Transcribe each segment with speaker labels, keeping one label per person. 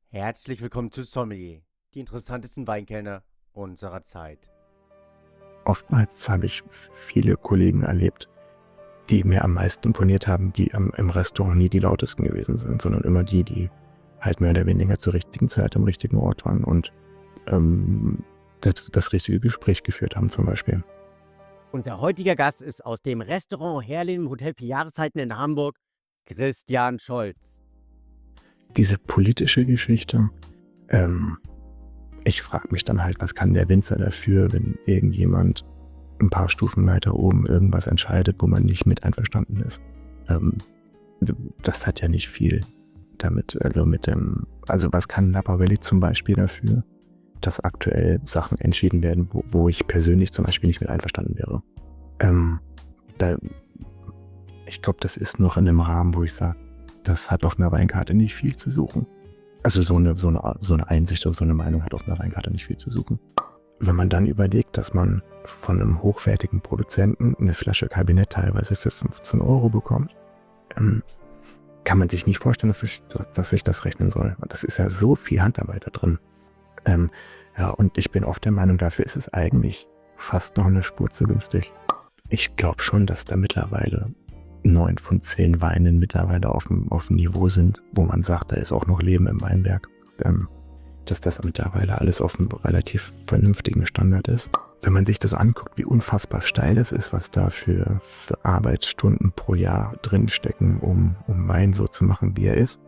Speaker 1: Herzlich willkommen zu Sommelier, die interessantesten Weinkellner unserer Zeit.
Speaker 2: Oftmals habe ich viele Kollegen erlebt, die mir am meisten imponiert haben, die im Restaurant nie die lautesten gewesen sind, sondern immer die halt mehr oder weniger zur richtigen Zeit am richtigen Ort waren und das richtige Gespräch geführt haben zum Beispiel.
Speaker 1: Unser heutiger Gast ist aus dem Restaurant Herlin im Hotel 4 Jahreszeiten in Hamburg, Christian Scholz.
Speaker 2: Diese politische Geschichte, ähm, ich frage mich dann halt, was kann der Winzer dafür, wenn irgendjemand ein paar Stufen weiter oben irgendwas entscheidet, wo man nicht mit einverstanden ist. Ähm, Das hat ja nicht viel damit, also was kann Napa Valley zum Beispiel dafür, dass aktuell Sachen entschieden werden, wo ich persönlich zum Beispiel nicht mit einverstanden wäre. Ähm, da, Ich glaube, das ist noch in einem Rahmen, wo ich sage, das hat auf einer Weinkarte nicht viel zu suchen. Also so eine Einsicht oder so eine Meinung hat auf einer Weinkarte nicht viel zu suchen. Wenn man dann überlegt, dass man von einem hochwertigen Produzenten eine Flasche Kabinett teilweise für 15 Euro bekommt, kann man sich nicht vorstellen, dass sich das rechnen soll. Und das ist ja so viel Handarbeit da drin. Ja, und ich bin oft der Meinung, dafür ist es eigentlich fast noch eine Spur zu günstig. Ich glaube schon, dass da mittlerweile 9 von 10 Weinen mittlerweile auf dem Niveau sind, wo man sagt, da ist auch noch Leben im Weinberg. Dass das mittlerweile alles auf einem relativ vernünftigen Standard ist. Wenn man sich das anguckt, wie unfassbar steil das ist, was da für Arbeitsstunden pro Jahr drinstecken, um Wein so zu machen, wie er ist,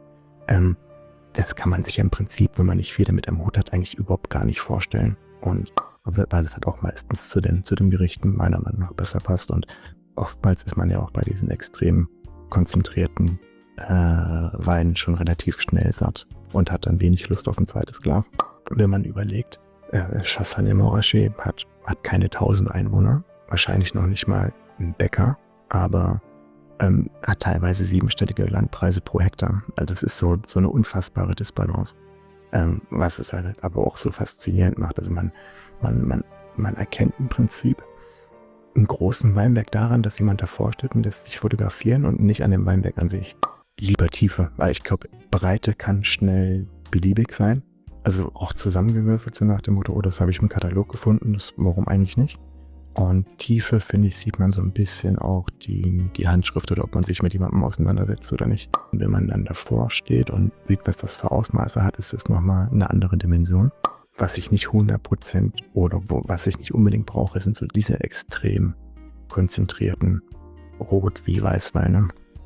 Speaker 2: das kann man sich im Prinzip, wenn man nicht viel damit am Hut hat, eigentlich überhaupt gar nicht vorstellen. Und weil es halt auch meistens zu den Gerichten meiner Meinung nach besser passt. Und oftmals ist man ja auch bei diesen extrem konzentrierten Weinen schon relativ schnell satt und hat dann wenig Lust auf ein zweites Glas. Wenn man überlegt, Chassagne-Montrachet hat keine 1000 Einwohner, wahrscheinlich noch nicht mal einen Bäcker, aber hat teilweise 7-stellige Landpreise pro Hektar. Also das ist so eine unfassbare Disbalance, was es halt aber auch so faszinierend macht. Also man erkennt im Prinzip einen großen Weinberg daran, dass jemand davor steht und lässt sich fotografieren und nicht an dem Weinberg an sich. Lieber Tiefe, weil ich glaube, Breite kann schnell beliebig sein. Also auch zusammengewürfelt, so nach dem Motto, oh, das habe ich im Katalog gefunden, warum eigentlich nicht? Und Tiefe, finde ich, sieht man so ein bisschen auch die Handschrift oder ob man sich mit jemandem auseinandersetzt oder nicht. Und wenn man dann davor steht und sieht, was das für Ausmaße hat, ist das nochmal eine andere Dimension. Was ich nicht 100% oder was ich nicht unbedingt brauche, sind so diese extrem konzentrierten Rot- wie Weißweine,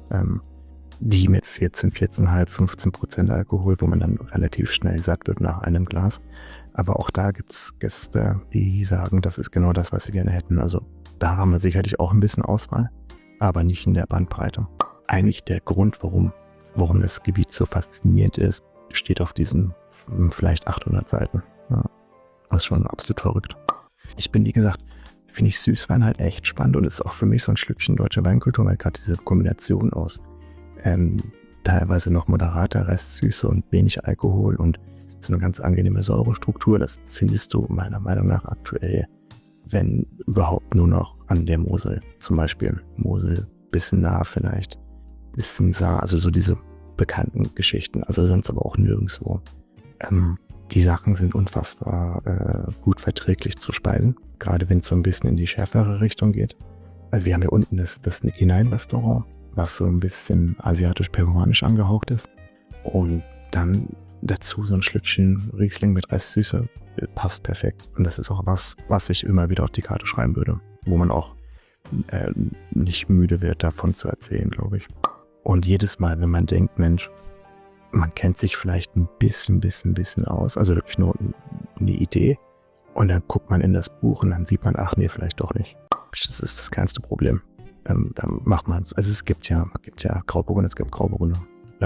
Speaker 2: die mit 14,5, 15% Alkohol, wo man dann relativ schnell satt wird nach einem Glas. Aber auch da gibt es Gäste, die sagen, das ist genau das, was sie gerne hätten. Also da haben wir sicherlich auch ein bisschen Auswahl, aber nicht in der Bandbreite. Eigentlich der Grund, warum das Gebiet so faszinierend ist, steht auf diesen vielleicht 800 Seiten. Ja, das ist schon absolut verrückt. Ich bin, wie gesagt, finde ich Süßwein halt echt spannend und ist auch für mich so ein Schlückchen deutsche Weinkultur, weil gerade diese Kombination aus teilweise noch moderater Restsüße und wenig Alkohol und so eine ganz angenehme Säurestruktur, das findest du meiner Meinung nach aktuell, wenn überhaupt, nur noch an der Mosel. Zum Beispiel Mosel, bisschen nah vielleicht, bisschen Saar, also so diese bekannten Geschichten, also sonst aber auch nirgendwo. Die Sachen sind unfassbar gut verträglich zu speisen, gerade wenn es so ein bisschen in die schärfere Richtung geht. Also wir haben hier unten das Nick Hinein Restaurant, was so ein bisschen asiatisch-peruanisch angehaucht ist. Und dann dazu so ein Schlückchen Riesling mit Restsüße passt perfekt. Und das ist auch was ich immer wieder auf die Karte schreiben würde, wo man auch nicht müde wird, davon zu erzählen, glaube ich. Und jedes Mal, wenn man denkt, Mensch, man kennt sich vielleicht ein bisschen aus, also wirklich nur eine Idee, und dann guckt man in das Buch und dann sieht man, ach nee, vielleicht doch nicht. Das ist das kleinste Problem. Dann macht man, also es gibt ja Grauburgunder, es gibt Grauburgunder.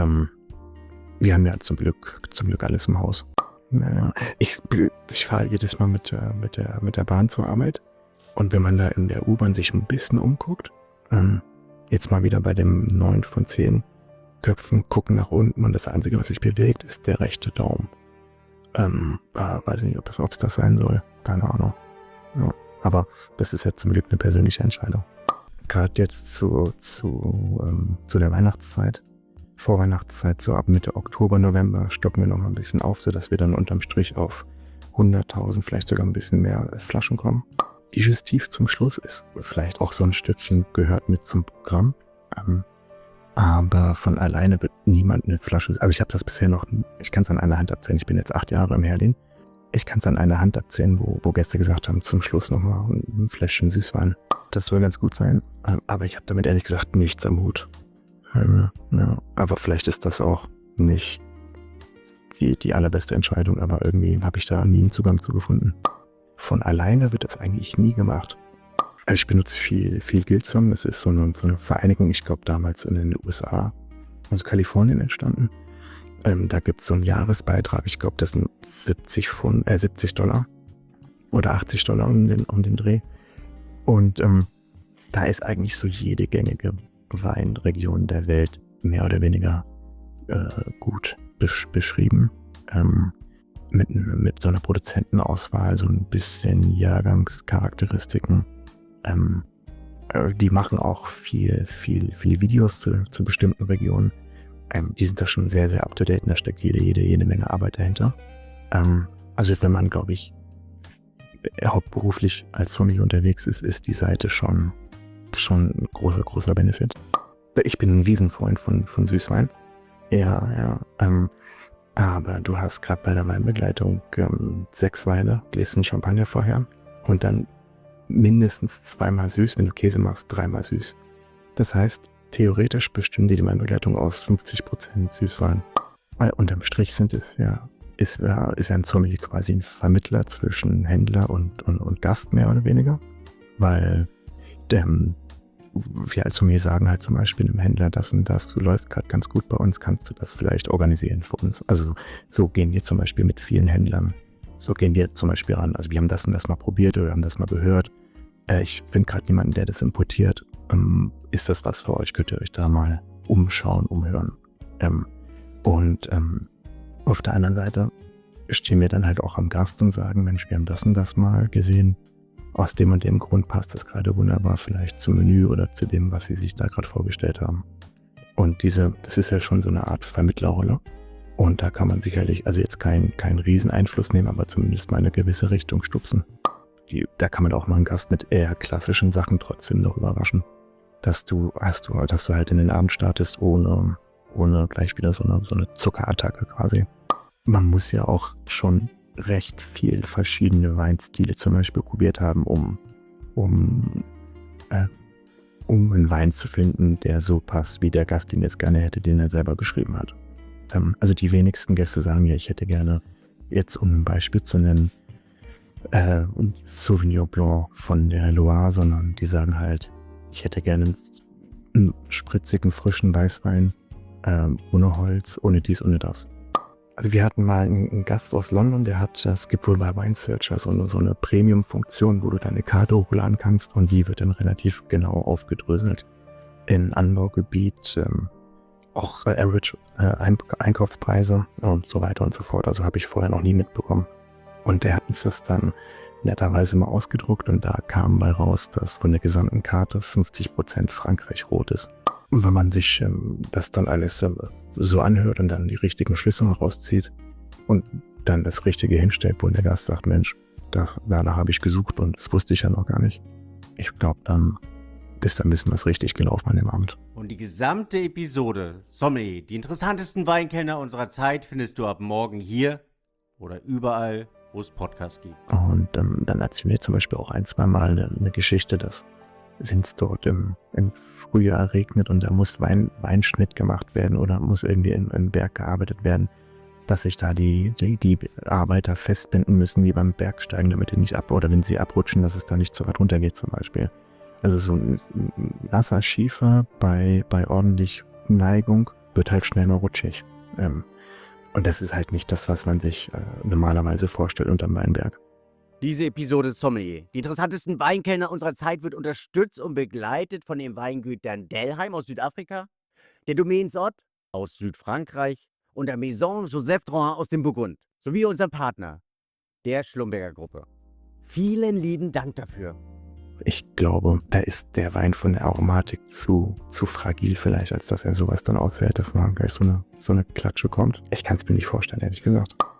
Speaker 2: Wir haben ja zum Glück alles im Haus. Ich fahre jedes Mal mit der Bahn zur Arbeit, und wenn man da in der U-Bahn sich ein bisschen umguckt, jetzt mal wieder bei dem 9 von 10 Köpfen gucken nach unten und das Einzige, was sich bewegt, ist der rechte Daumen. Weiß nicht, ob es das sein soll. Keine Ahnung. Ja, aber das ist ja zum Glück eine persönliche Entscheidung. Gerade jetzt zu der Weihnachtszeit Vorweihnachtszeit, so ab Mitte Oktober, November stocken wir nochmal ein bisschen auf, sodass wir dann unterm Strich auf 100.000, vielleicht sogar ein bisschen mehr Flaschen kommen. Digestiv zum Schluss ist vielleicht auch so ein Stückchen, gehört mit zum Programm. Aber von alleine wird niemand eine Flasche, also ich habe das bisher noch, ich kann es an einer Hand abzählen, ich bin jetzt 8 Jahre im Herlin. Ich kann es an einer Hand abzählen, wo Gäste gesagt haben, zum Schluss nochmal ein Fläschchen Süßwein. Das soll ganz gut sein, aber ich habe damit ehrlich gesagt nichts am Hut. Ja, aber vielleicht ist das auch nicht die allerbeste Entscheidung, aber irgendwie habe ich da nie einen Zugang zu gefunden. Von alleine wird das eigentlich nie gemacht. Also ich benutze viel Gilsum, das ist so eine Vereinigung, ich glaube damals in den USA, also Kalifornien entstanden. Da gibt es so einen Jahresbeitrag, ich glaube das sind $70 oder $80 um den Dreh. Und da ist eigentlich so jede gängige Weinregion der Welt mehr oder weniger gut beschrieben. Mit so einer Produzentenauswahl, so ein bisschen Jahrgangscharakteristiken. Die machen auch viele Videos zu bestimmten Regionen. Die sind da schon sehr, sehr up to date und da steckt jede Menge Arbeit dahinter. Also wenn man, glaube ich, hauptberuflich als Sommelier unterwegs ist die Seite schon ein großer Benefit. Ich bin ein Riesenfreund von Süßwein. Ja. Aber du hast gerade bei der Weinbegleitung 6 Weine, gläschen Champagner vorher und dann mindestens 2-mal süß, wenn du Käse machst, 3-mal süß. Das heißt, theoretisch bestimmt die Weinbegleitung aus 50% Süßwein. Weil unterm Strich ist ein Sommelier quasi ein Vermittler zwischen Händler und Gast mehr oder weniger. Weil wir als Sommelier sagen halt zum Beispiel dem Händler, das und das läuft gerade ganz gut bei uns, kannst du das vielleicht organisieren für uns. Also so gehen wir zum Beispiel mit vielen Händlern. So gehen wir zum Beispiel ran. Also wir haben das und das mal probiert oder haben das mal gehört. Ich finde gerade jemanden, der das importiert. Ist das was für euch? Könnt ihr euch da mal umschauen, umhören? Auf der anderen Seite stehen wir dann halt auch am Gast und sagen, Mensch, wir haben das und das mal gesehen. Aus dem und dem Grund passt das gerade wunderbar vielleicht zum Menü oder zu dem, was sie sich da gerade vorgestellt haben. Und das ist ja schon so eine Art Vermittlerrolle. Und da kann man sicherlich, also jetzt keinen Rieseneinfluss nehmen, aber zumindest mal eine gewisse Richtung stupsen. Da kann man auch mal einen Gast mit eher klassischen Sachen trotzdem noch überraschen. Dass du halt in den Abend startest ohne gleich wieder so eine Zuckerattacke quasi. Man muss ja auch schon recht viel verschiedene Weinstile zum Beispiel probiert haben, um einen Wein zu finden, der so passt, wie der Gast ihn jetzt gerne hätte, den er selber geschrieben hat. Also die wenigsten Gäste sagen ja, ich hätte gerne, jetzt um ein Beispiel zu nennen, ein Sauvignon Blanc von der Loire, sondern die sagen halt, ich hätte gerne einen spritzigen, frischen Weißwein, ohne Holz, ohne dies, ohne das. Also wir hatten mal einen Gast aus London, es gibt wohl bei Wine Searcher so eine Premium-Funktion, wo du deine Karte hochladen kannst und die wird dann relativ genau aufgedröselt. In Anbaugebiet, auch Average Einkaufspreise und so weiter und so fort. Also habe ich vorher noch nie mitbekommen. Und der hat uns das dann netterweise mal ausgedruckt und da kam bei raus, dass von der gesamten Karte 50% Frankreich rot ist. Und wenn man sich das dann alles so anhört und dann die richtigen Schlüsse rauszieht und dann das Richtige hinstellt, wo der Gast sagt, Mensch, danach habe ich gesucht und das wusste ich ja noch gar nicht. Ich glaube, dann ist da ein bisschen was richtig gelaufen an dem Abend.
Speaker 1: Und die gesamte Episode Sommelier, die interessantesten Weinkellner unserer Zeit, findest du ab morgen hier oder überall, wo es Podcasts gibt.
Speaker 2: Und dann erzählen wir zum Beispiel auch 1-2 Mal eine Geschichte, dass wenn es dort im Frühjahr regnet und da muss Weinschnitt gemacht werden oder muss irgendwie in Berg gearbeitet werden, dass sich da die Arbeiter festbinden müssen, wie beim Bergsteigen, damit die nicht oder wenn sie abrutschen, dass es da nicht zu weit runter geht zum Beispiel. Also so ein nasser Schiefer bei ordentlich Neigung wird halt schnell mal rutschig. Und das ist halt nicht das, was man sich normalerweise vorstellt unterm Weinberg.
Speaker 1: Diese Episode Sommelier, die interessantesten Weinkellner unserer Zeit, wird unterstützt und begleitet von den Weingütern Delheim aus Südafrika, der Domaines Ott aus Südfrankreich und der Maison Joseph Drouhin aus dem Burgund, sowie unserem Partner, der Schlumberger Gruppe. Vielen lieben Dank dafür.
Speaker 2: Ich glaube, da ist der Wein von der Aromatik zu fragil vielleicht, als dass er sowas dann aushält, dass man gleich so eine Klatsche kommt. Ich kann es mir nicht vorstellen, ehrlich gesagt.